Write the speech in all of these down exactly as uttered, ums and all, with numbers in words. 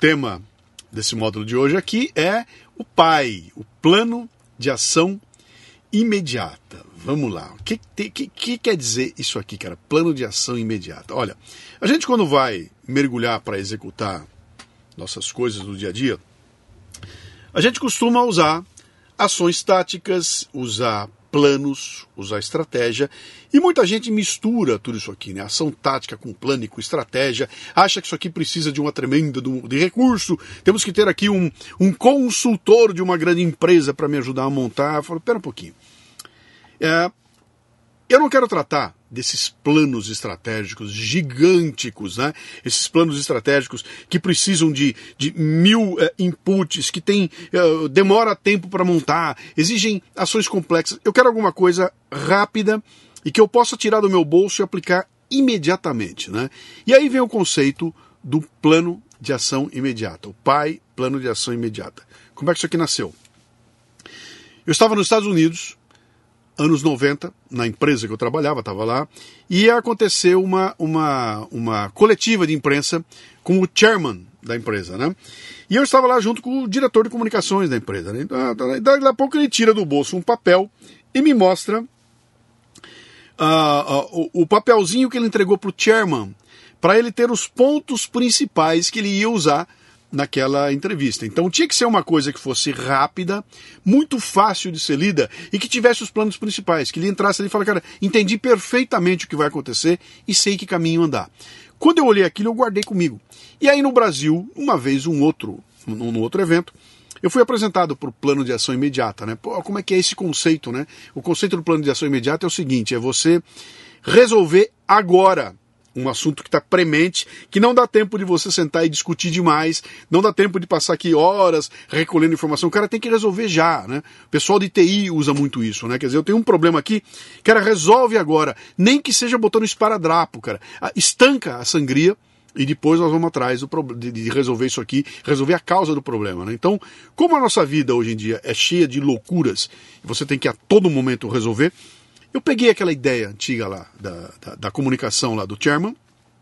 tema desse módulo de hoje aqui é o P A I, o Plano de Ação Imediata. Vamos lá. O que, que, que quer dizer isso aqui, cara? Plano de ação imediata. Olha, a gente quando vai mergulhar para executar nossas coisas do dia a dia, a gente costuma usar ações táticas, usar planos, usar estratégia, e muita gente mistura tudo isso aqui, né? Ação tática com plano e com estratégia, acha que isso aqui precisa de uma tremenda de recurso, temos que ter aqui um, um consultor de uma grande empresa para me ajudar a montar. Eu falo, pera um pouquinho. É, eu não quero tratar desses planos estratégicos gigânticos, né? Esses planos estratégicos que precisam de, de mil é, inputs, que tem, é, demora tempo para montar, exigem ações complexas. Eu quero alguma coisa rápida e que eu possa tirar do meu bolso e aplicar imediatamente, né? E aí vem o conceito do plano de ação imediata, o P A I, Plano de Ação Imediata. Como é que isso aqui nasceu? Eu estava nos Estados Unidos, anos noventa, na empresa que eu trabalhava, estava lá, e aconteceu uma, uma, uma coletiva de imprensa com o chairman da empresa, né? E eu estava lá junto com o diretor de comunicações da empresa, né? Então, daqui a pouco ele tira do bolso um papel e me mostra uh, uh, o, o papelzinho que ele entregou para o chairman, para ele ter os pontos principais que ele ia usar naquela entrevista. Então tinha que ser uma coisa que fosse rápida, muito fácil de ser lida e que tivesse os planos principais, que ele entrasse ali e falasse, cara, entendi perfeitamente o que vai acontecer e sei que caminho andar. Quando eu olhei aquilo, eu guardei comigo. E aí no Brasil, uma vez, um outro, num outro evento, eu fui apresentado para o plano de ação imediata, né? Pô, como é que é esse conceito, né? O conceito do plano de ação imediata é o seguinte, é você resolver agora um assunto que está premente, que não dá tempo de você sentar e discutir demais, não dá tempo de passar aqui horas recolhendo informação, o cara tem que resolver já, né? O pessoal de T I usa muito isso, né? Quer dizer, eu tenho um problema aqui, cara, resolve agora, nem que seja botando esparadrapo, cara, estanca a sangria e depois nós vamos atrás do, de resolver isso aqui, resolver a causa do problema, né? Então, como a nossa vida hoje em dia é cheia de loucuras, você tem que a todo momento resolver, eu peguei aquela ideia antiga lá, da, da, da comunicação lá do chairman,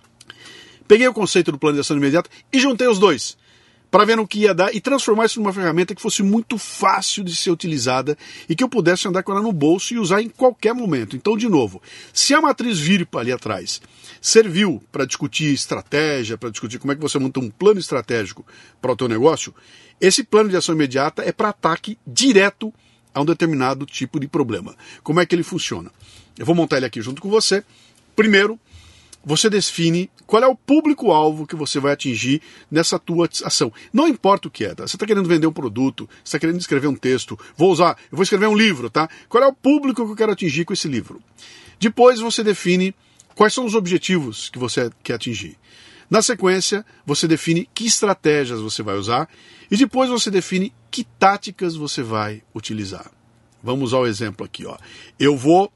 peguei o conceito do plano de ação imediata e juntei os dois, para ver no que ia dar e transformar isso numa ferramenta que fosse muito fácil de ser utilizada e que eu pudesse andar com ela no bolso e usar em qualquer momento. Então, de novo, se a matriz VIRPA ali atrás serviu para discutir estratégia, para discutir como é que você monta um plano estratégico para o teu negócio, esse plano de ação imediata é para ataque direto a um determinado tipo de problema. Como é que ele funciona? Eu vou montar ele aqui junto com você. Primeiro, você define qual é o público-alvo que você vai atingir nessa tua ação. Não importa o que é, tá? Você está querendo vender um produto, você está querendo escrever um texto, vou usar, eu vou escrever um livro, tá? Qual é o público que eu quero atingir com esse livro? Depois você define quais são os objetivos que você quer atingir. Na sequência, você define que estratégias você vai usar e depois você define que táticas você vai utilizar. Vamos ao exemplo aqui, ó. Eu vou,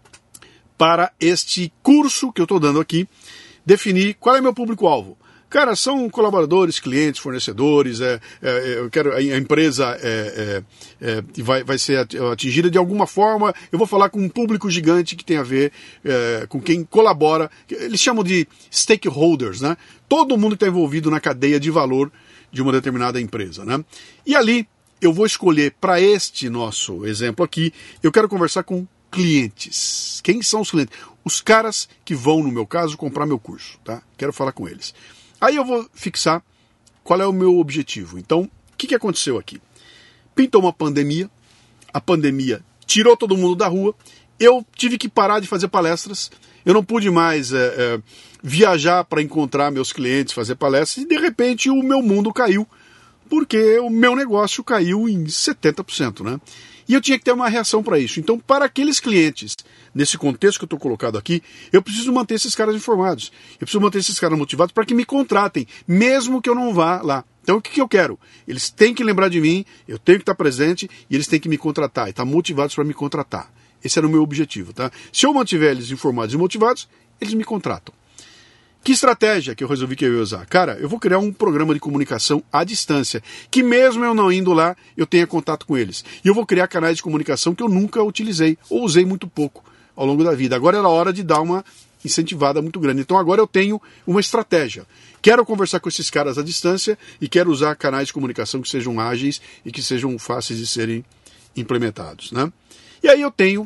para este curso que eu estou dando aqui, definir qual é meu público-alvo. Cara, são colaboradores, clientes, fornecedores, é, é, eu quero, a empresa é, é, é, vai, vai ser atingida de alguma forma, eu vou falar com um público gigante que tem a ver é, com quem colabora, eles chamam de stakeholders, né? Todo mundo que está envolvido na cadeia de valor de uma determinada empresa, né? E ali eu vou escolher, para este nosso exemplo aqui, eu quero conversar com clientes. Quem são os clientes? Os caras que vão, no meu caso, comprar meu curso, tá? Quero falar com eles. Aí eu vou fixar qual é o meu objetivo. Então, o que, que aconteceu aqui? Pintou uma pandemia, a pandemia tirou todo mundo da rua, eu tive que parar de fazer palestras, eu não pude mais é, é, viajar para encontrar meus clientes, fazer palestras, e de repente o meu mundo caiu, porque o meu negócio caiu em setenta por cento, né? E eu tinha que ter uma reação para isso. Então, para aqueles clientes, nesse contexto que eu estou colocado aqui, eu preciso manter esses caras informados. Eu preciso manter esses caras motivados para que me contratem, mesmo que eu não vá lá. Então, o que, que eu quero? Eles têm que lembrar de mim, eu tenho que estar presente e eles têm que me contratar, e estar motivados para me contratar. Esse era o meu objetivo, tá? Se eu mantiver eles informados e motivados, eles me contratam. Que estratégia que eu resolvi que eu ia usar? Cara, eu vou criar um programa de comunicação à distância, que mesmo eu não indo lá, eu tenha contato com eles. E eu vou criar canais de comunicação que eu nunca utilizei, ou usei muito pouco ao longo da vida. Agora era hora de dar uma incentivada muito grande. Então agora eu tenho uma estratégia. Quero conversar com esses caras à distância e quero usar canais de comunicação que sejam ágeis e que sejam fáceis de serem implementados, né? E aí eu tenho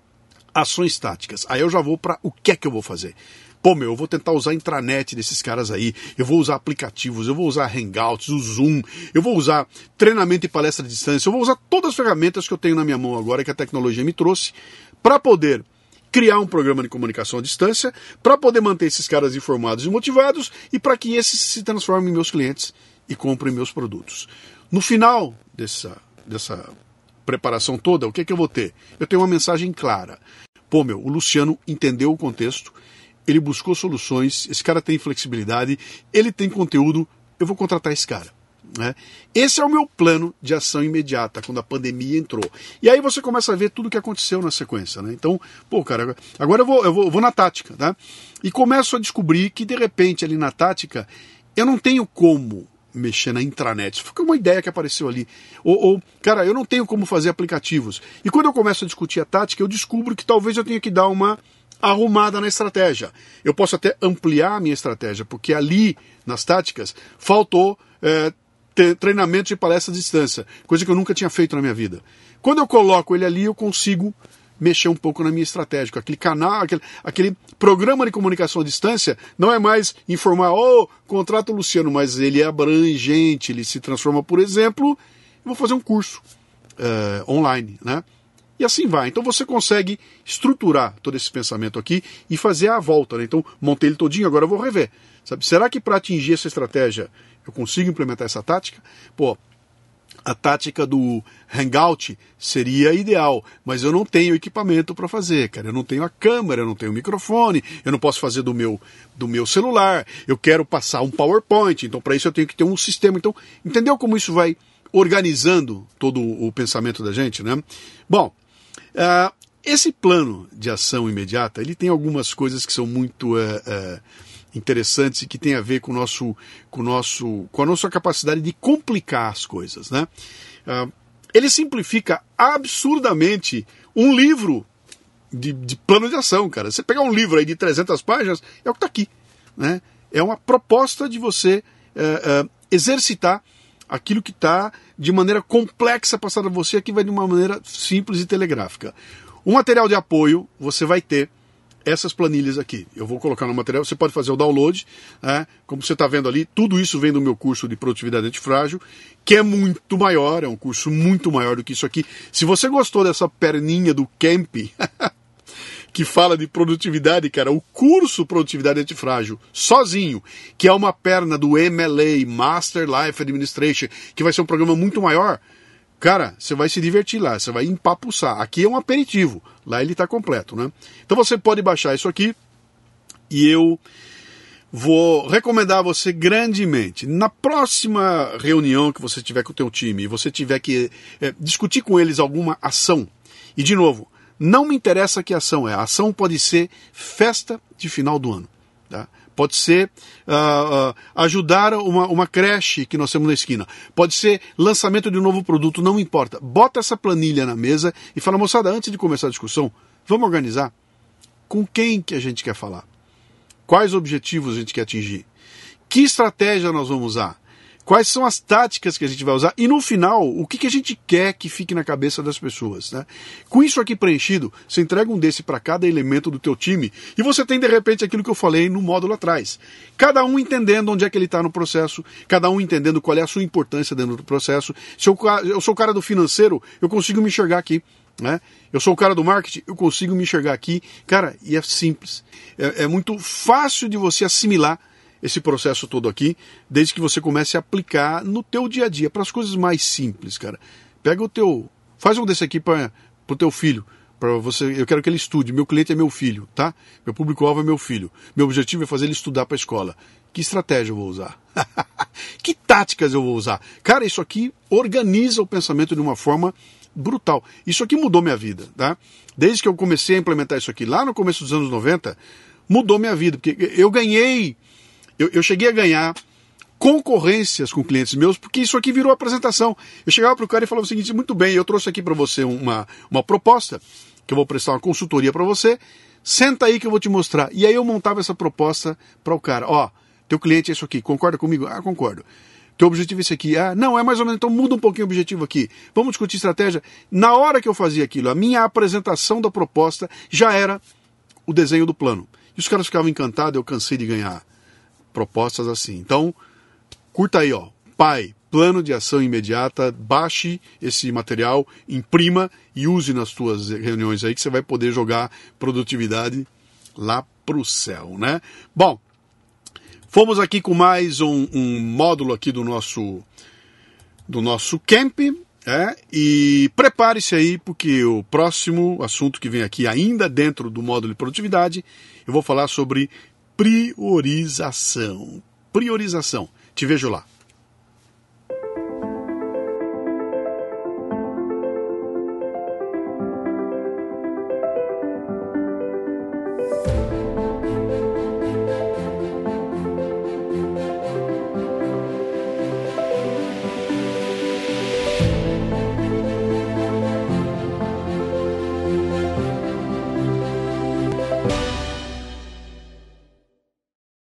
ações táticas. Aí eu já vou para o que é que eu vou fazer. Pô, meu, eu vou tentar usar a intranet desses caras aí, eu vou usar aplicativos, eu vou usar Hangouts, o Zoom, eu vou usar treinamento e palestra à distância, eu vou usar todas as ferramentas que eu tenho na minha mão agora, que a tecnologia me trouxe, para poder criar um programa de comunicação à distância, para poder manter esses caras informados e motivados e para que esses se transformem em meus clientes e comprem meus produtos. No final dessa, dessa preparação toda, o que é que eu vou ter? Eu tenho uma mensagem clara. Pô, meu, o Luciano entendeu o contexto, ele buscou soluções, esse cara tem flexibilidade, ele tem conteúdo, eu vou contratar esse cara. Né? Esse é o meu plano de ação imediata, quando a pandemia entrou. E aí você começa a ver tudo o que aconteceu na sequência. Né? Então, pô, cara, agora eu vou, eu vou, eu vou na tática. Tá? E começo a descobrir que, de repente, ali na tática, eu não tenho como mexer na intranet. Isso foi uma ideia que apareceu ali. Ou, ou, cara, eu não tenho como fazer aplicativos. E quando eu começo a discutir a tática, eu descubro que talvez eu tenha que dar uma arrumada na estratégia. Eu posso até ampliar a minha estratégia, porque ali, nas táticas, faltou é, treinamento de palestra à distância, coisa que eu nunca tinha feito na minha vida. Quando eu coloco ele ali, eu consigo mexer um pouco na minha estratégia. Aquele canal, aquele, aquele programa de comunicação à distância, não é mais informar, oh, contrata o Luciano, mas ele é abrangente, ele se transforma, por exemplo, eu vou fazer um curso é, online, né? E assim vai. Então você consegue estruturar todo esse pensamento aqui e fazer a volta. Né? Então montei ele todinho, agora eu vou rever. Sabe? Será que para atingir essa estratégia eu consigo implementar essa tática? Pô, a tática do Hangout seria ideal, mas eu não tenho equipamento para fazer, cara. Eu não tenho a câmera, eu não tenho o microfone, eu não posso fazer do meu, do meu celular, eu quero passar um PowerPoint, então para isso eu tenho que ter um sistema. Então, entendeu como isso vai organizando todo o pensamento da gente, né? Bom, Uh, esse plano de ação imediata, ele tem algumas coisas que são muito uh, uh, interessantes e que tem a ver com, o nosso, com, o nosso, com a nossa capacidade de complicar as coisas, né? Uh, ele simplifica absurdamente um livro de, de plano de ação, cara. Você pegar um livro aí de trezentas páginas, é o que está aqui, né? É uma proposta de você uh, uh, exercitar aquilo que está de maneira complexa passado a você, aqui vai de uma maneira simples e telegráfica. O material de apoio, você vai ter essas planilhas aqui. Eu vou colocar no material, você pode fazer o download, né? Como você está vendo ali, tudo isso vem do meu curso de produtividade antifrágil, que é muito maior, é um curso muito maior do que isso aqui. Se você gostou dessa perninha do Camp, que fala de produtividade, cara, o curso Produtividade Antifrágil, sozinho, que é uma perna do M L A, Master Life Administration, que vai ser um programa muito maior, cara, você vai se divertir lá, você vai empapuçar. Aqui é um aperitivo, lá ele está completo, né? Então você pode baixar isso aqui e eu vou recomendar a você grandemente. Na próxima reunião que você tiver com o teu time e você tiver que é, discutir com eles alguma ação, e de novo, não me interessa que ação é. A ação pode ser festa de final do ano. Tá? Pode ser uh, uh, ajudar uma, uma creche que nós temos na esquina. Pode ser lançamento de um novo produto, não importa. Bota essa planilha na mesa e fala, moçada, antes de começar a discussão, vamos organizar com quem que a gente quer falar. Quais objetivos a gente quer atingir. Que estratégia nós vamos usar. Quais são as táticas que a gente vai usar e no final, o que, que a gente quer que fique na cabeça das pessoas, né? Com isso aqui preenchido, você entrega um desse para cada elemento do teu time e você tem de repente aquilo que eu falei no módulo atrás. Cada um entendendo onde é que ele está no processo, cada um entendendo qual é a sua importância dentro do processo. Se eu, eu sou o cara do financeiro, eu consigo me enxergar aqui. Né? Eu sou o cara do marketing, eu consigo me enxergar aqui. Cara, e é simples. É, é muito fácil de você assimilar esse processo todo aqui, desde que você comece a aplicar no teu dia a dia, para as coisas mais simples, cara. Pega o teu, faz um desse aqui para o teu filho, para você, eu quero que ele estude, meu cliente é meu filho, tá? Meu público-alvo é meu filho, meu objetivo é fazer ele estudar para a escola. Que estratégia eu vou usar? Que táticas eu vou usar? Cara, isso aqui organiza o pensamento de uma forma brutal. Isso aqui mudou minha vida, tá? Desde que eu comecei a implementar isso aqui, lá no começo dos anos noventa, mudou minha vida, porque eu ganhei Eu, eu cheguei a ganhar concorrências com clientes meus, porque isso aqui virou apresentação. Eu chegava para o cara e falava o seguinte, muito bem, eu trouxe aqui para você uma, uma proposta, que eu vou prestar uma consultoria para você, Senta aí que eu vou te mostrar. E aí eu montava essa proposta para o cara. Ó, teu cliente é isso aqui, concorda comigo? Ah, concordo. Teu objetivo é esse aqui. Ah, não, é mais ou menos, então muda um pouquinho o objetivo aqui. Vamos discutir estratégia. Na hora que eu fazia aquilo, a minha apresentação da proposta já era o desenho do plano. E os caras ficavam encantados, eu cansei de ganhar propostas assim. Então, curta aí, ó. Pai, plano de ação imediata, baixe esse material, imprima e use nas tuas reuniões aí que você vai poder jogar produtividade lá pro céu, né? Bom, fomos aqui com mais um, um módulo aqui do nosso, do nosso camp, é? E prepare-se aí, porque o próximo assunto que vem aqui, ainda dentro do módulo de produtividade, eu vou falar sobre priorização. Priorização. Te vejo lá.